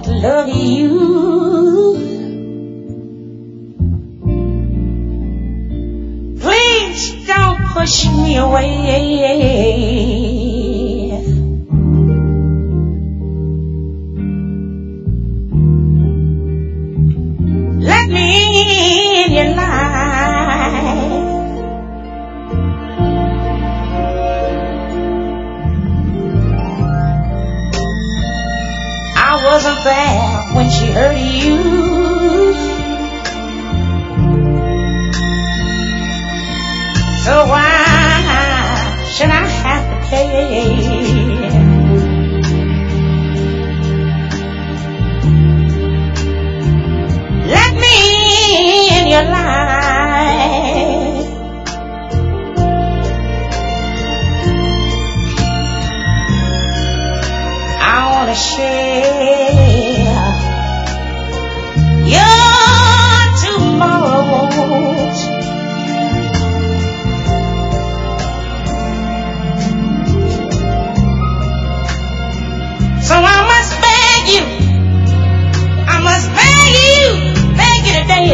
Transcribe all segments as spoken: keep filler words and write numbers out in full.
want to love you. Please don't push me away. Let me in your life. I wasn't there when she hurt you. So why should I have to pay? Let me in your life. I wanna share your tomorrows. So I must beg you, I must beg you, beg you today.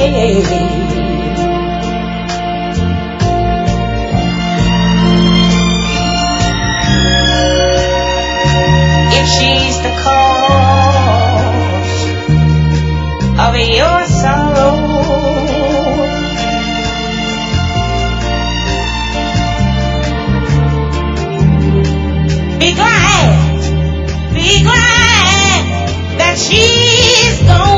If she's the cause of your sorrow, be glad, be glad that she's gone.